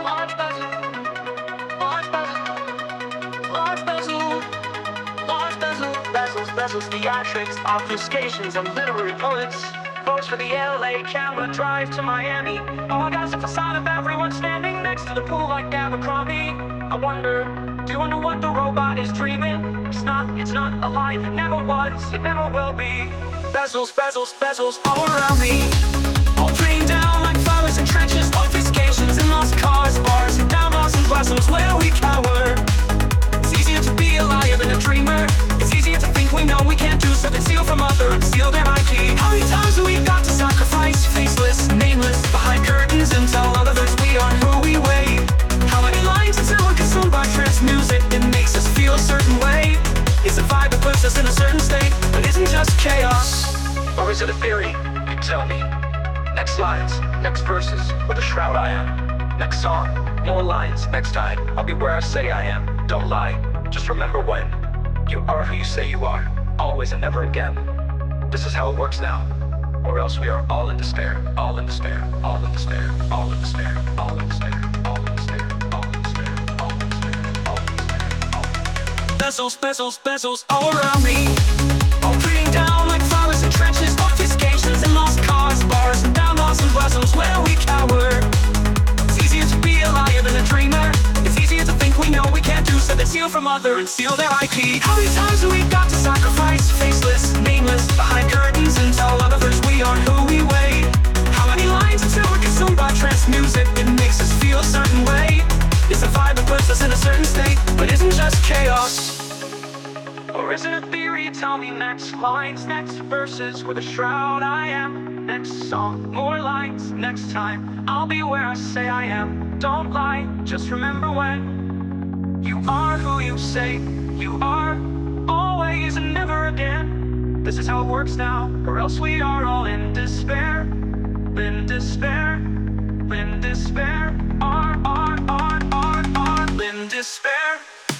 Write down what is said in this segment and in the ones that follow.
Large bezel, large bezel, large bezel, large bezel, bezels, bezels, theatrics, obfuscations, and literary poets. Votes for the LA camera drive to Miami. Oh, I got the facade of everyone standing next to the pool like Abercrombie. I wonder, do you wonder what the robot is dreaming? It's not alive, it never was, it never will be. Bezels, bezels, bezels all around me, all drained down like flowers in trenches, obfuscations in lost cars, bars, and down lost in blossoms where we cower. It's easier to be a liar than a dreamer. It's easier to think we know we can't do something, steal from other, unsealed MIT. How many times have we got to sacrifice, faceless, nameless, behind curtains and tell others we aren't who we weigh? How many lines until we're consumed by trance music? It makes us feel a certain way. It's a vibe that puts us in a certain state, but isn't just chaos. Or is it a theory? You tell me. Next lines, next verses, with a shroud I am. Next song, more lines, next time I'll be where I say I am. Don't lie, just remember when you are who you say you are, always and never again. This is how it works now, or else we are all in despair, all in despair, all in despair, all in despair, all in despair, all in despair, all in despair, all in despair, all in despair, all in despair. Bezels, bezels, bezels all around me, all treating down like flowers in trenches, obfuscations in lost cars, bars, and down lost in blossoms where we cower. It's easier to be a liar than a dreamer. It's easier to think we know we can't do something, steal from other and steal their IP. How many times have we got to sacrifice, faceless, nameless, behind curtains and tell others we aren't who we weigh? How many lines until we're consumed by trance music? It makes us feel a certain way. It's a vibe that puts us in a certain state, but isn't just chaos. Or is it a theory? Tell me. Next lines, next verses, with a shroud I am. Next song, more lines, next time I'll be where I say I am. Don't lie, just remember when you are who you say you are, always and never again. This is how it works now, or else we are all in despair. In despair, in despair, in despair.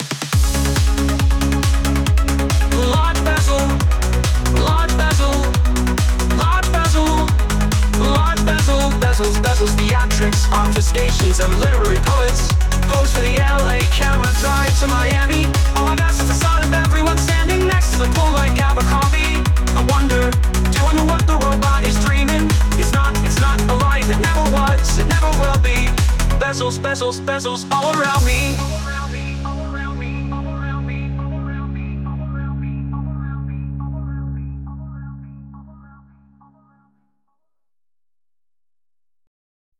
Large bezel, large bezel, large bezel, large bezel, bezels, bezels, theatrics, obfuscations, and literary poets. Pose for the LA camera drive to Miami. Oh, I got the facade of everyone standing next to the pool like Abercrombie. I wonder, do you wonder what the robot is dreaming? It's not alive, it never was, it never will be. Bezels, bezels, bezels all around me.